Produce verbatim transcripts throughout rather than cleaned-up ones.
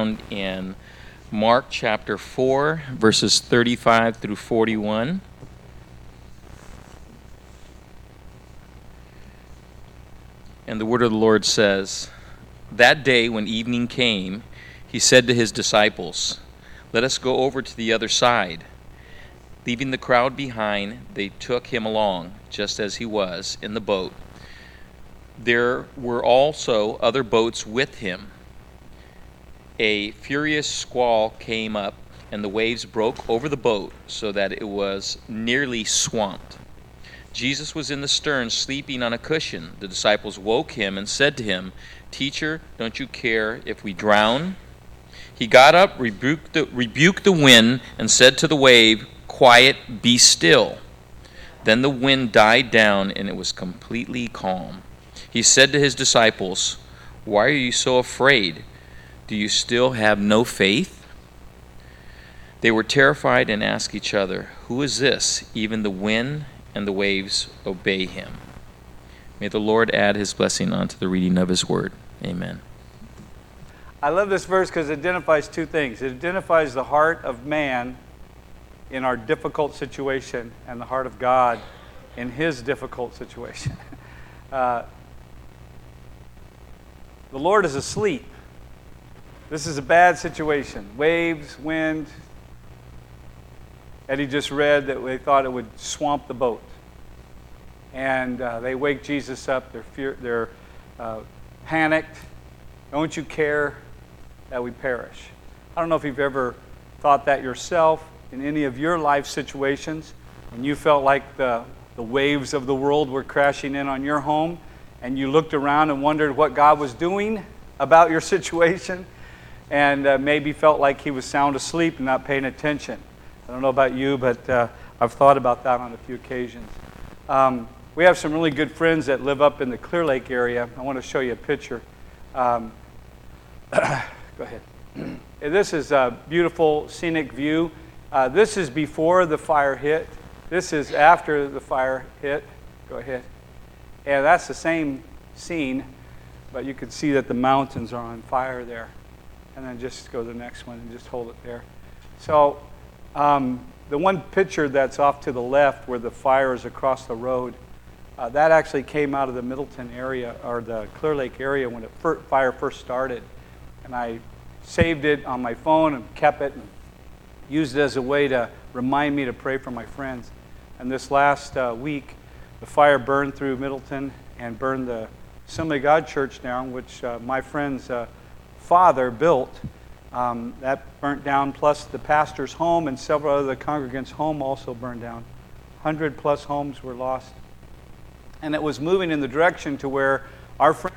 found in Mark chapter four, verses thirty-five through forty-one. And the word of the Lord says, "That day when evening came, he said to his disciples, 'Let us go over to the other side.' Leaving the crowd behind, they took him along, just as he was, in the boat. There were also other boats with him. A furious squall came up, and the waves broke over the boat so that it was nearly swamped. Jesus was in the stern, sleeping on a cushion. The disciples woke him and said to him, 'Teacher, don't you care if we drown?' He got up, rebuked the, rebuked the wind, and said to the wave, 'Quiet, be still.' Then the wind died down, and it was completely calm. He said to his disciples, 'Why are you so afraid? Do you still have no faith?' They were terrified and asked each other, 'Who is this? Even the wind and the waves obey him.' May the Lord add his blessing onto the reading of his word. Amen." I love this verse because it identifies two things. It identifies the heart of man in our difficult situation and the heart of God in his difficult situation. Uh, the Lord is asleep. This is a bad situation. Waves, wind. Eddie just read that they thought it would swamp the boat. And uh, they wake Jesus up. They're, fear, they're uh, panicked. "Don't you care that we perish?" I don't know if you've ever thought that yourself in any of your life situations, when you felt like the, the waves of the world were crashing in on your home, and you looked around and wondered what God was doing about your situation, and uh, maybe felt like he was sound asleep and not paying attention. I don't know about you, but uh, I've thought about that on a few occasions. Um, we have some really good friends that live up in the Clear Lake area. I want to show you a picture. Um, go ahead. This is a beautiful scenic view. Uh, this is before the fire hit. This is after the fire hit. Go ahead. And that's the same scene, but you can see that the mountains are on fire there. And then just go to the next one and just hold it there. So um, the one picture that's off to the left where the fire is across the road, uh, that actually came out of the Middleton area, or the Clear Lake area when the fir- fire first started. And I saved it on my phone and kept it and used it as a way to remind me to pray for my friends. And this last uh, week, the fire burned through Middleton and burned the Assembly of God Church down, which uh, my friend's uh, father built. Um, that burnt down, plus the pastor's home and several other congregants' home also burned down. one hundred plus homes were lost. And it was moving in the direction to where our friends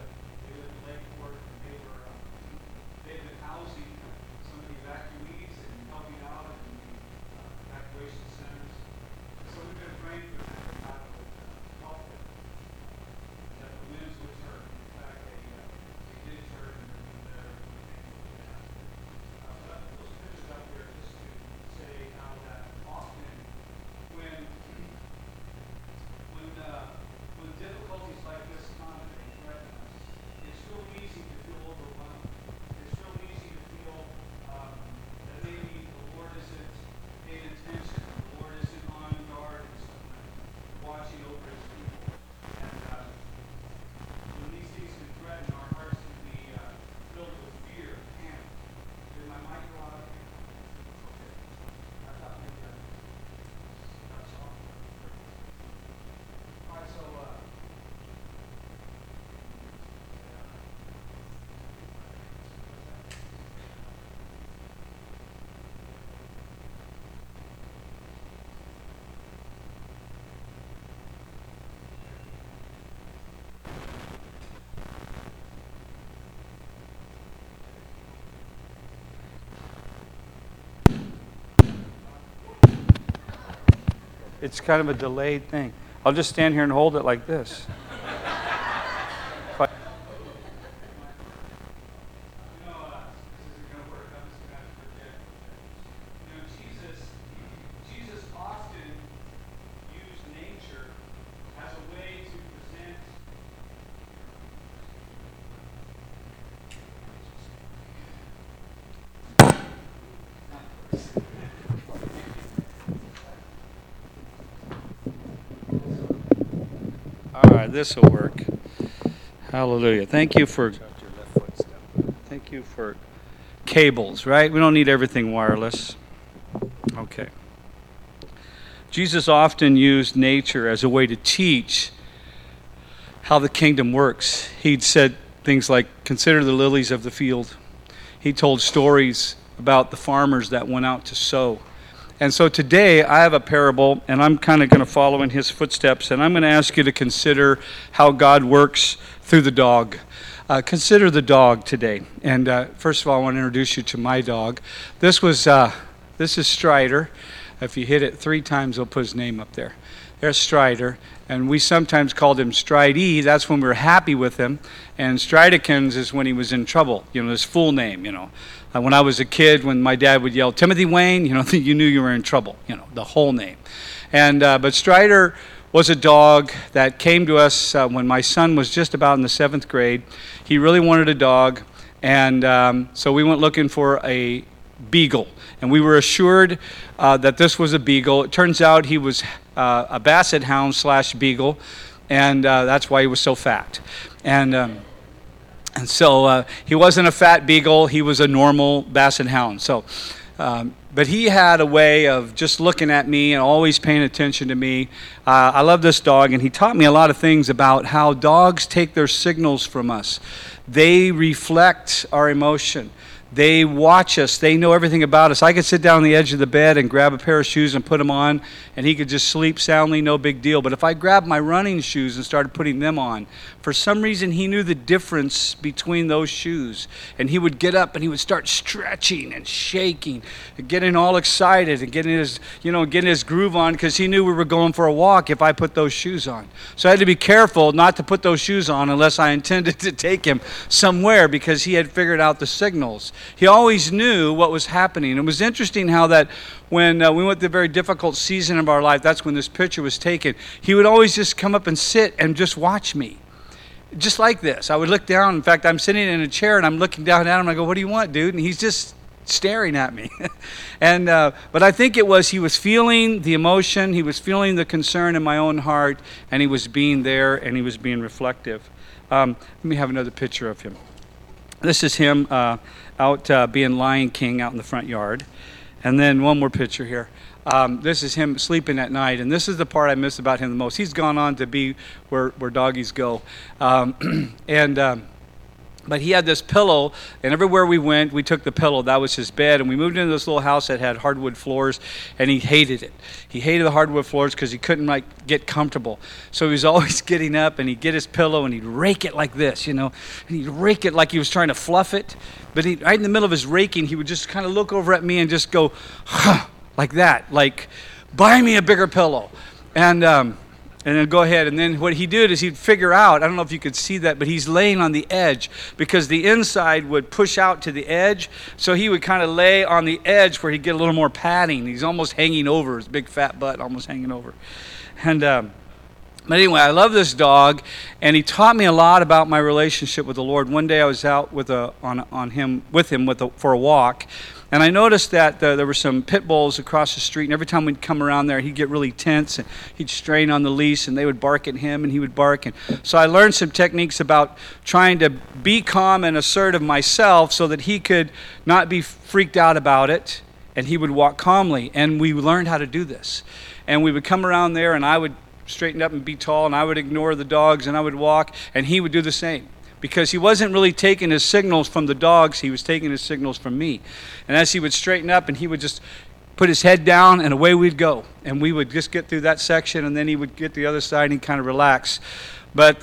it's kind of a delayed thing. I'll just stand here and hold it like this. this will work. Hallelujah. Thank you for thank you for cables, right? We don't need everything wireless. Okay. Jesus often used nature as a way to teach how the kingdom works. He'd said things like, consider the lilies of the field. He told stories about the farmers that went out to sow. And so today I have a parable, and I'm kind of going to follow in his footsteps, and I'm going to ask you to consider how God works through the dog. Uh, consider the dog today. And uh, first of all, I want to introduce you to my dog. This was uh, this is Strider. If you hit it three times, they'll put his name up there. There's Strider. And we sometimes called him Stridey. That's when we were happy with him. And Stridekins is when he was in trouble, you know, his full name, you know. Uh, when I was a kid, when my dad would yell, Timothy Wayne, you know, you knew you were in trouble, you know, the whole name. And uh, but Strider was a dog that came to us uh, when my son was just about in the seventh grade. He really wanted a dog. And um, so we went looking for a beagle. And we were assured uh, that this was a beagle. It turns out he was uh, a basset hound slash beagle, and uh, that's why he was so fat. And um, and so uh, he wasn't a fat beagle. He was a normal basset hound. So, um, but he had a way of just looking at me and always paying attention to me. Uh, I love this dog, and he taught me a lot of things about how dogs take their signals from us. They reflect our emotion. They watch us. They know everything about us. I could sit down on the edge of the bed and grab a pair of shoes and put them on, and he could just sleep soundly, no big deal. But if I grabbed my running shoes and started putting them on, for some reason he knew the difference between those shoes. And he would get up and he would start stretching and shaking and getting all excited and getting his, you know, getting his groove on because he knew we were going for a walk if I put those shoes on. So I had to be careful not to put those shoes on unless I intended to take him somewhere because he had figured out the signals. He always knew what was happening. It was interesting how that when uh, we went through a very difficult season of our life, that's when this picture was taken, he would always just come up and sit and just watch me. Just like this. I would look down. In fact, I'm sitting in a chair and I'm looking down at him and I go, what do you want, dude? And he's just staring at me. and uh, But I think it was he was feeling the emotion, he was feeling the concern in my own heart, and he was being there and he was being reflective. Um, let me have another picture of him. This is him uh, out uh, being Lion King out in the front yard. And then one more picture here. Um, this is him sleeping at night, and this is the part I miss about him the most. He's gone on to be where, where doggies go. Um, and um, But he had this pillow, and everywhere we went, we took the pillow. That was his bed, and we moved into this little house that had hardwood floors, and he hated it. He hated the hardwood floors because he couldn't like get comfortable. So he was always getting up, and he'd get his pillow, and he'd rake it like this, you know, and he'd rake it like he was trying to fluff it. But he, right in the middle of his raking, he would just kind of look over at me and just go, huh, like that, like, buy me a bigger pillow. And um, and then go ahead. And then what he did is he'd figure out, I don't know if you could see that, but he's laying on the edge because the inside would push out to the edge. So he would kind of lay on the edge where he'd get a little more padding. He's almost hanging over, his big fat butt almost hanging over. And um, but anyway, I love this dog, and he taught me a lot about my relationship with the Lord. One day I was out with a on on him with him with a, for a walk, and I noticed that uh, there were some pit bulls across the street, and every time we'd come around there, he'd get really tense, and he'd strain on the leash, and they would bark at him, and he would bark. And so I learned some techniques about trying to be calm and assertive myself so that he could not be freaked out about it, and he would walk calmly. And we learned how to do this. And we would come around there, and I would straighten up and be tall, and I would ignore the dogs, and I would walk, and he would do the same. Because he wasn't really taking his signals from the dogs, he was taking his signals from me. And as he would straighten up, and he would just put his head down, and away we'd go. And we would just get through that section, and then he would get the other side, and he'd kind of relax. But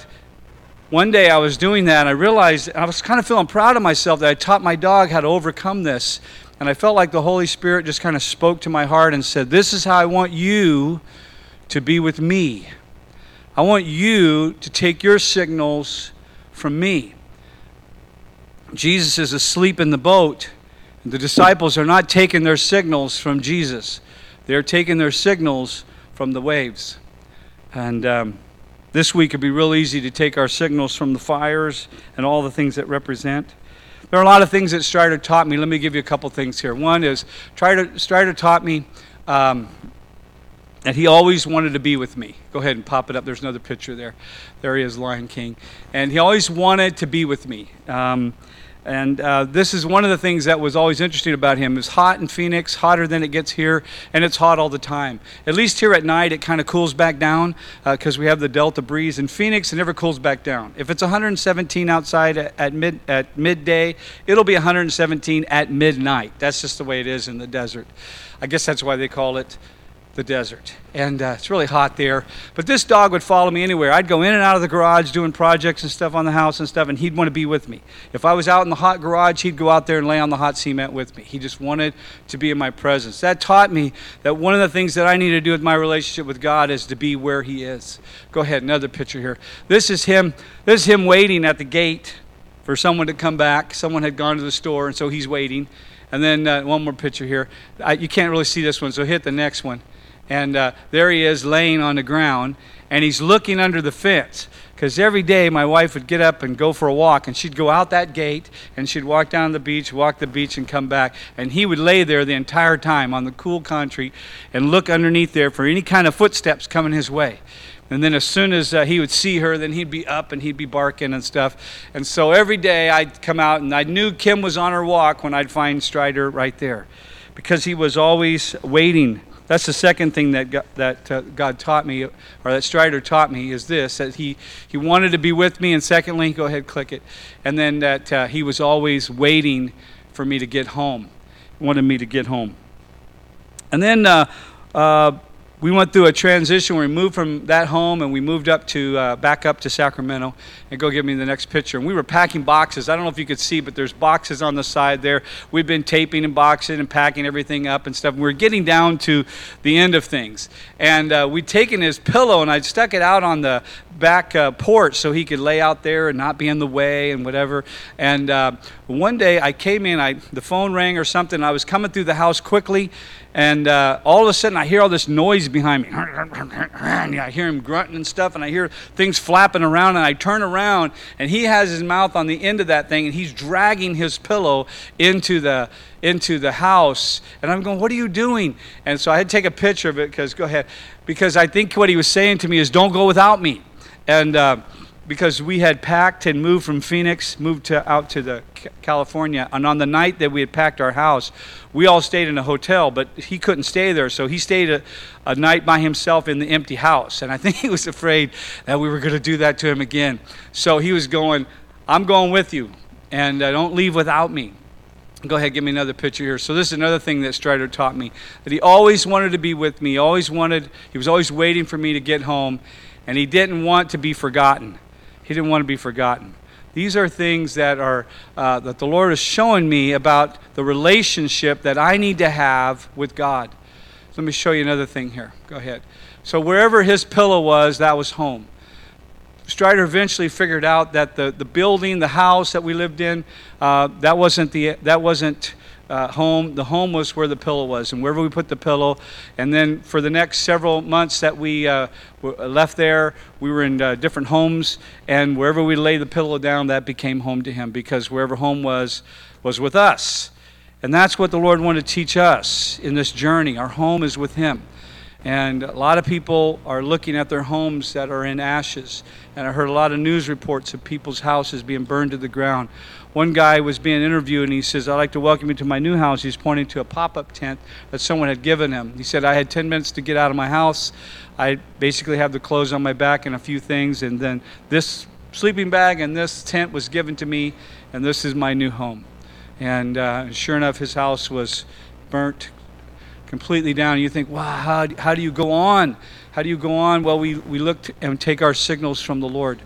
one day I was doing that, and I realized, I was kind of feeling proud of myself that I taught my dog how to overcome this. And I felt like the Holy Spirit just kind of spoke to my heart and said, this is how I want you to be with me. I want you to take your signals from me. Jesus is asleep in the boat, and the disciples are not taking their signals from Jesus. They're taking their signals from the waves. And um, this week it'd be real easy to take our signals from the fires and all the things that represent. There are a lot of things that Strider taught me. Let me give you a couple things here. One is Strider, Strider taught me um, that he always wanted to be with me. Go ahead and pop it up. There's another picture there. There he is, Lion King. And he always wanted to be with me. Um, and uh, this is one of the things that was always interesting about him. It's hot in Phoenix, hotter than it gets here, and it's hot all the time. At least here at night, it kind of cools back down because uh, we have the Delta breeze. In Phoenix, it never cools back down. If it's one hundred seventeen outside at, at, mid, at midday, it'll be one hundred seventeen at midnight. That's just the way it is in the desert. I guess that's why they call it the desert. And uh, it's really hot there. But this dog would follow me anywhere. I'd go in and out of the garage doing projects and stuff on the house and stuff, and he'd want to be with me. If I was out in the hot garage, he'd go out there and lay on the hot cement with me. He just wanted to be in my presence. That taught me that one of the things that I need to do with my relationship with God is to be where he is. Go ahead, another picture here. This is him, this is him waiting at the gate for someone to come back. Someone had gone to the store, and so he's waiting. And then uh, one more picture here. I, you can't really see this one, so hit the next one. And uh, there he is laying on the ground, and he's looking under the fence. Because every day my wife would get up and go for a walk, and she'd go out that gate, and she'd walk down the beach, walk the beach, and come back. And he would lay there the entire time on the cool concrete and look underneath there for any kind of footsteps coming his way. And then as soon as uh, he would see her, then he'd be up and he'd be barking and stuff. And so every day I'd come out, and I knew Kim was on her walk when I'd find Strider right there, because he was always waiting. That's the second thing that God, that uh, God taught me, or that Strider taught me, is this, that he, he wanted to be with me, and secondly, go ahead, click it, and then that uh, he was always waiting for me to get home. He wanted me to get home. And then uh, uh, we went through a transition where we moved from that home and we moved up to uh, back up to Sacramento. And go give me the next picture. And we were packing boxes. I don't know if you could see, but there's boxes on the side there. We've been taping and boxing and packing everything up and stuff. And we we're getting down to the end of things. And uh, we'd taken his pillow and I'd stuck it out on the back uh, porch so he could lay out there and not be in the way and whatever. And uh, one day I came in, I the phone rang or something. I was coming through the house quickly, and uh, all of a sudden I hear all this noise behind me. And I hear him grunting and stuff, and I hear things flapping around, and I turn around, and he has his mouth on the end of that thing, and he's dragging his pillow into the into the house. And I'm going, what are you doing? And so I had to take a picture of it, because, go ahead, because I think what he was saying to me is, don't go without me. And uh, because we had packed and moved from Phoenix, moved to out to the California, and on the night that we had packed our house, we all stayed in a hotel, but he couldn't stay there, so he stayed a, a night by himself in the empty house. And I think he was afraid that we were going to do that to him again. So he was going, I'm going with you, and uh, don't leave without me. Go ahead, give me another picture here. So this is another thing that Strider taught me, that he always wanted to be with me. He always wanted, he was always waiting for me to get home, and he didn't want to be forgotten. He didn't want to be forgotten. These are things that are uh, that the Lord is showing me about the relationship that I need to have with God. So let me show you another thing here. Go ahead. So wherever his pillow was, that was home. Strider eventually figured out that the, the building, the house that we lived in, uh, that wasn't the that wasn't uh, home. The home was where the pillow was, and wherever we put the pillow. And then for the next several months that we uh, left there, we were in uh, different homes, and wherever we laid the pillow down, that became home to him, because wherever home was, was with us. And that's what the Lord wanted to teach us in this journey. Our home is with him. And a lot of people are looking at their homes that are in ashes. And I heard a lot of news reports of people's houses being burned to the ground. One guy was being interviewed, and he says, I'd like to welcome you to my new house. He's pointing to a pop-up tent that someone had given him. He said, I had ten minutes to get out of my house. I basically have the clothes on my back and a few things, and then this sleeping bag and this tent was given to me, and this is my new home. And uh, sure enough, his house was burnt completely down. You think, wow, how, how do you go on? How do you go on? Well, we, we look and take our signals from the Lord.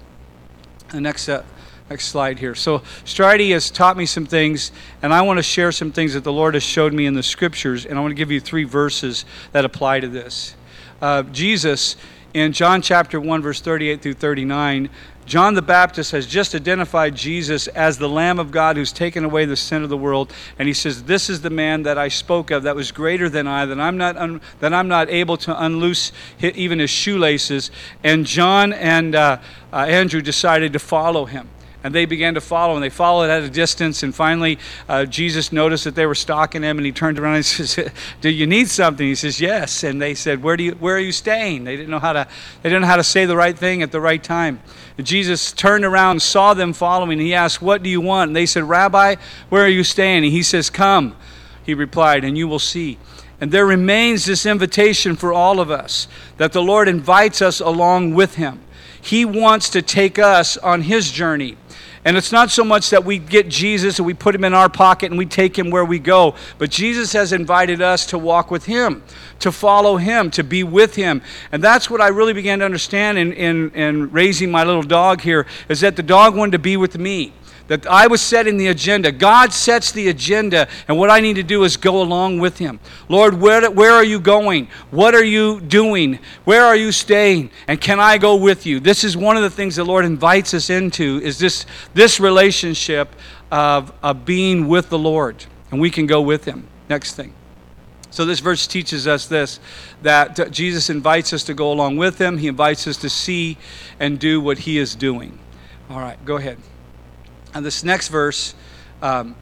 The next uh, next slide here. So Stridey has taught me some things, and I want to share some things that the Lord has showed me in the Scriptures, and I want to give you three verses that apply to this. Uh, Jesus, in John chapter one, verse thirty-eight through thirty-nine, John the Baptist has just identified Jesus as the Lamb of God who's taken away the sin of the world, and he says, "This is the man that I spoke of, that was greater than I, that I'm not un- that I'm not able to unloose his, even his shoelaces." And John and uh, uh, Andrew decided to follow him. And they began to follow, and they followed at a distance. And finally, uh, Jesus noticed that they were stalking him, and he turned around and says, "Do you need something?" He says, "Yes." And they said, "Where do you? Where are you staying?" They didn't know how to. They didn't know how to say the right thing at the right time. And Jesus turned around and saw them following. And he asked, "What do you want?" And they said, "Rabbi, where are you staying?" And he says, "Come," he replied, "and you will see." And there remains this invitation for all of us that the Lord invites us along with him. He wants to take us on his journey. And it's not so much that we get Jesus and we put him in our pocket and we take him where we go, but Jesus has invited us to walk with him, to follow him, to be with him. And that's what I really began to understand in, in, in raising my little dog here, is that the dog wanted to be with me. That I was setting the agenda. God sets the agenda, and what I need to do is go along with him. Lord, where, where are you going? What are you doing? Where are you staying? And can I go with you? This is one of the things the Lord invites us into, is this, this relationship of, of being with the Lord, and we can go with him. Next thing. So this verse teaches us this, that Jesus invites us to go along with him. He invites us to see and do what he is doing. All right, go ahead. And this next verse, um,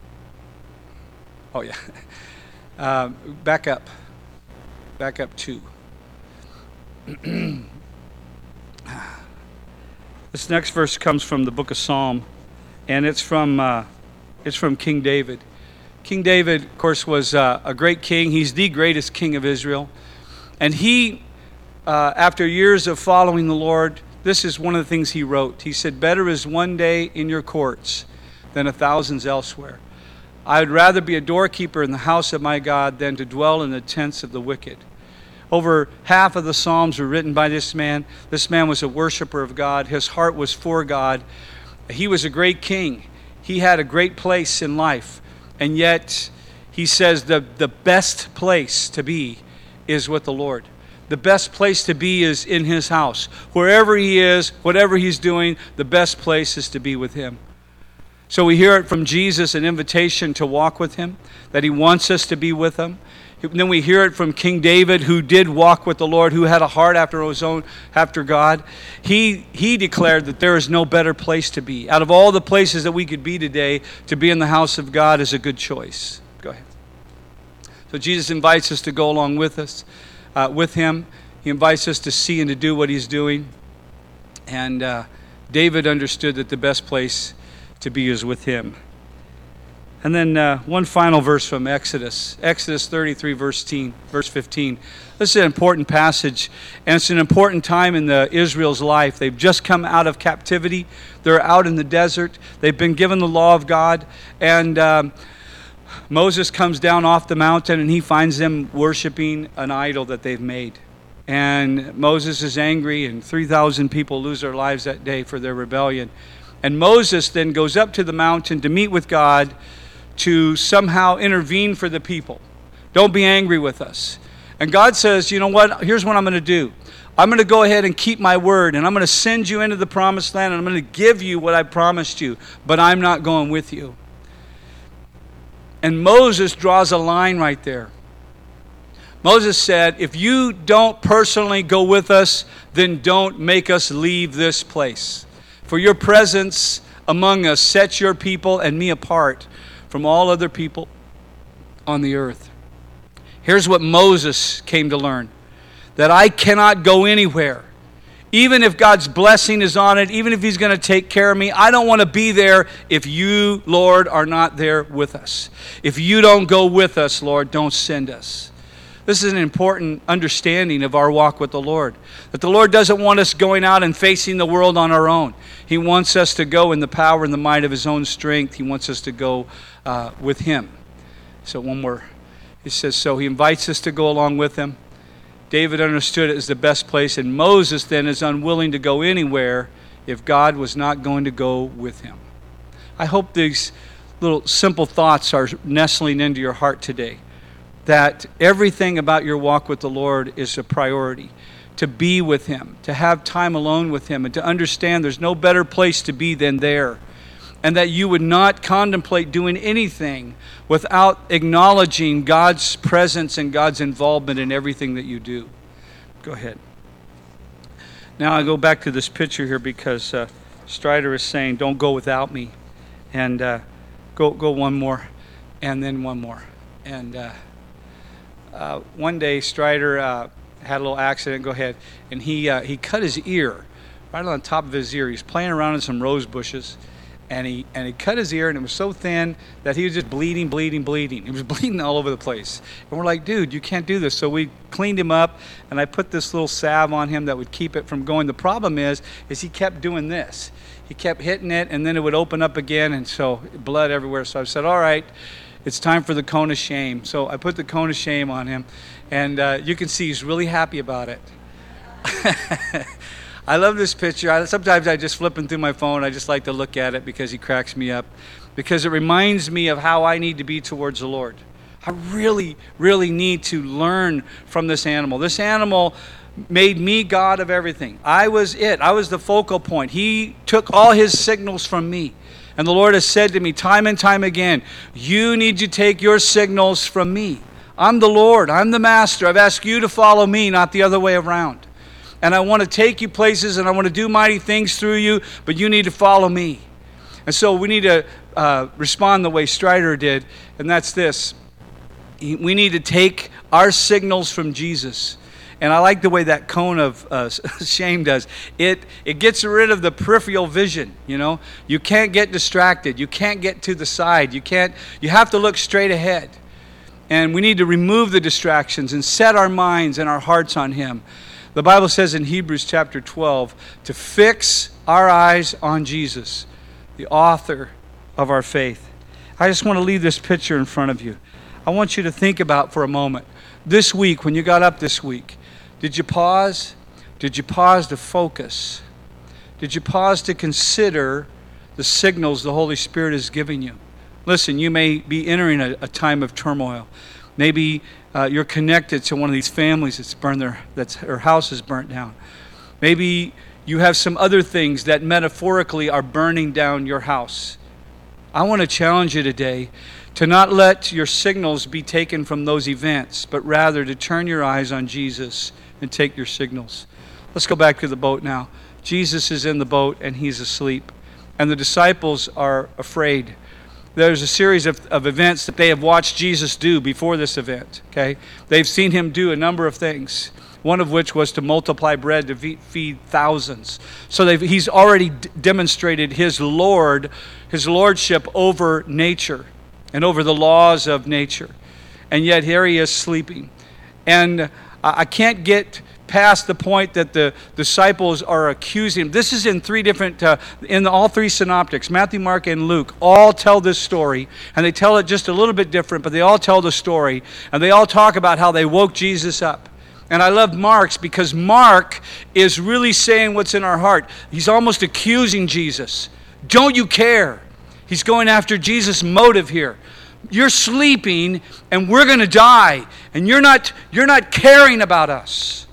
oh yeah, uh, back up, back up two. This next verse comes from the book of Psalm, and it's from uh, it's from King David. King David, of course, was uh, a great king. He's the greatest king of Israel, and he, uh, after years of following the Lord, this is one of the things he wrote. He said, "Better is one day in your courts than a thousand elsewhere. I would rather be a doorkeeper in the house of my God than to dwell in the tents of the wicked." Over half of the Psalms were written by this man. This man was a worshiper of God. His heart was for God. He was a great king. He had a great place in life. And yet, he says the, the best place to be is with the Lord. The best place to be is in his house. Wherever he is, whatever he's doing, the best place is to be with him. So we hear it from Jesus, an invitation to walk with him, that he wants us to be with him. And then we hear it from King David, who did walk with the Lord, who had a heart after his own, after God. He, he declared that there is no better place to be. Out of all the places that we could be today, to be in the house of God is a good choice. Go ahead. So Jesus invites us to go along with us. Uh, with him. He invites us to see and to do what he's doing. And uh, David understood that the best place to be is with him. And then uh, one final verse from Exodus. Exodus thirty-three, verse fifteen. This is an important passage, and it's an important time in the Israel's life. They've just come out of captivity. They're out in the desert. They've been given the law of God. And Um, Moses comes down off the mountain, and he finds them worshiping an idol that they've made. And Moses is angry, and three thousand people lose their lives that day for their rebellion. And Moses then goes up to the mountain to meet with God to somehow intervene for the people. Don't be angry with us. And God says, you know what? Here's what I'm going to do. I'm going to go ahead and keep my word, and I'm going to send you into the promised land, and I'm going to give you what I promised you, but I'm not going with you. And Moses draws a line right there. Moses said, if you don't personally go with us, then don't make us leave this place. For your presence among us sets your people and me apart from all other people on the earth. Here's what Moses came to learn. That I cannot go anywhere. Even if God's blessing is on it, even if he's going to take care of me, I don't want to be there if you, Lord, are not there with us. If you don't go with us, Lord, don't send us. This is an important understanding of our walk with the Lord. That the Lord doesn't want us going out and facing the world on our own. He wants us to go in the power and the might of his own strength. He wants us to go uh, with him. So one more. He says, so he invites us to go along with him. David understood it as the best place, and Moses then is unwilling to go anywhere if God was not going to go with him. I hope these little simple thoughts are nestling into your heart today, that everything about your walk with the Lord is a priority. To be with him, to have time alone with him, and to understand there's no better place to be than there. And that you would not contemplate doing anything without acknowledging God's presence and God's involvement in everything that you do. Go ahead. Now I go back to this picture here because uh, Strider is saying, don't go without me. And uh, go go one more, and then one more. And uh, uh, one day, Strider uh, had a little accident. Go ahead. And he uh, he cut his ear, right on top of his ear. He's playing around in some rose bushes. And he and he cut his ear, and it was so thin that he was just bleeding, bleeding, bleeding. He was bleeding all over the place. And we're like, dude, you can't do this. So we cleaned him up, and I put this little salve on him that would keep it from going. The problem is, is he kept doing this. He kept hitting it, and then it would open up again, and so blood everywhere. So I said, all right, it's time for the cone of shame. So I put the cone of shame on him, and uh, you can see he's really happy about it. I love this picture. I, sometimes I just flipping through my phone. I just like to look at it because he cracks me up, because it reminds me of how I need to be towards the Lord. I really, really need to learn from this animal. This animal made me God of everything. I was it. I was the focal point. He took all his signals from me. And the Lord has said to me time and time again, you need to take your signals from me. I'm the Lord. I'm the master. I've asked you to follow me, not the other way around. And I want to take you places, and I want to do mighty things through you, but you need to follow me. And so we need to uh, respond the way Strider did, and that's this. We need to take our signals from Jesus. And I like the way that cone of uh, shame does. It it gets rid of the peripheral vision, you know. You can't get distracted. You can't get to the side. You can't. You have to look straight ahead. And we need to remove the distractions and set our minds and our hearts on Him. The Bible says in Hebrews chapter twelve to fix our eyes on Jesus, the author of our faith. I just want to leave this picture in front of you. I want you to think about for a moment. This week, when you got up this week, did you pause? Did you pause to focus? Did you pause to consider the signals the Holy Spirit is giving you? Listen, you may be entering a, a time of turmoil. Maybe uh, you're connected to one of these families that's burned their, that's her house is burnt down. Maybe you have some other things that metaphorically are burning down your house. I want to challenge you today to not let your signals be taken from those events, but rather to turn your eyes on Jesus and take your signals. Let's go back to the boat now. Jesus is in the boat and he's asleep, and the disciples are afraid. There's a series of, of events that they have watched Jesus do before this event. Okay, they've seen him do a number of things, one of which was to multiply bread to feed thousands. So they've, he's already d- demonstrated his Lord, his lordship over nature and over the laws of nature. And yet here he is sleeping. And I can't get past the point that the disciples are accusing him. This is in three different, uh, in all three synoptics, Matthew, Mark, and Luke, all tell this story. And they tell it just a little bit different, but they all tell the story. And they all talk about how they woke Jesus up. And I love Mark's because Mark is really saying what's in our heart. He's almost accusing Jesus. Don't you care? He's going after Jesus' motive here. You're sleeping and we're going to die, and you're not you're not caring about us.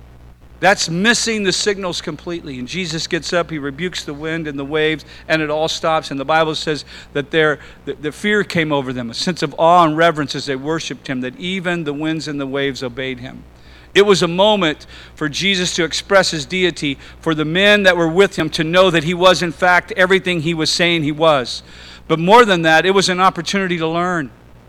That's missing the signals completely. And Jesus gets up, he rebukes the wind and the waves, and it all stops. And the Bible says that their the, the fear came over them, a sense of awe and reverence as they worshiped him, that even the winds and the waves obeyed him. It was a moment for Jesus to express his deity, for the men that were with him to know that he was in fact everything he was saying he was. But more than that, it was an opportunity to learn.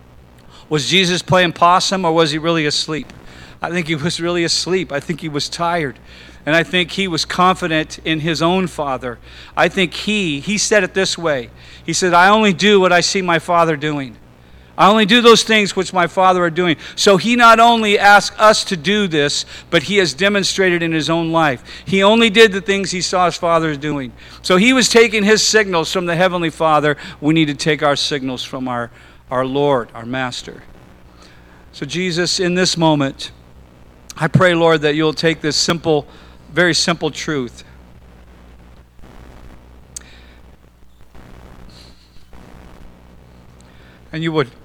Was Jesus playing possum, or was he really asleep? I think he was really asleep. I think he was tired. And I think he was confident in his own Father. I think he, he said it this way. He said, I only do what I see my Father doing. I only do those things which my Father are doing. So he not only asked us to do this, but he has demonstrated in his own life. He only did the things he saw his Father doing. So he was taking his signals from the Heavenly Father. We need to take our signals from our, our Lord, our Master. So Jesus, in this moment, I pray, Lord, that you'll take this simple, very simple truth. And you would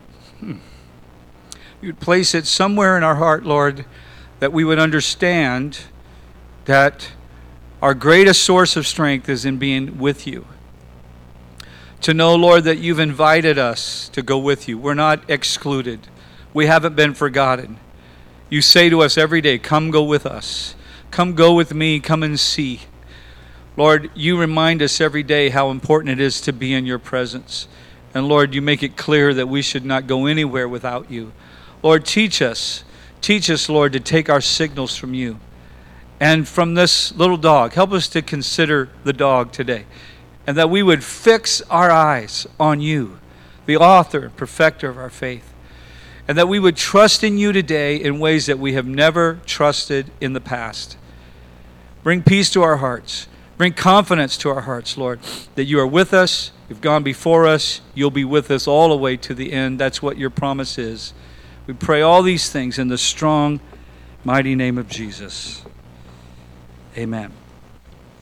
You'd place it somewhere in our heart, Lord, that we would understand that our greatest source of strength is in being with you. To know, Lord, that you've invited us to go with you. We're not excluded. We haven't been forgotten. You say to us every day, come go with us. Come go with me. Come and see. Lord, you remind us every day how important it is to be in your presence. And Lord, you make it clear that we should not go anywhere without you. Lord, teach us. Teach us, Lord, to take our signals from you. And from this little dog, help us to consider the dog today. And that we would fix our eyes on you, the author and perfecter of our faith. And that we would trust in you today in ways that we have never trusted in the past. Bring peace to our hearts. Bring confidence to our hearts, Lord, that you are with us, you've gone before us, you'll be with us all the way to the end. That's what your promise is. We pray all these things in the strong, mighty name of Jesus. Amen.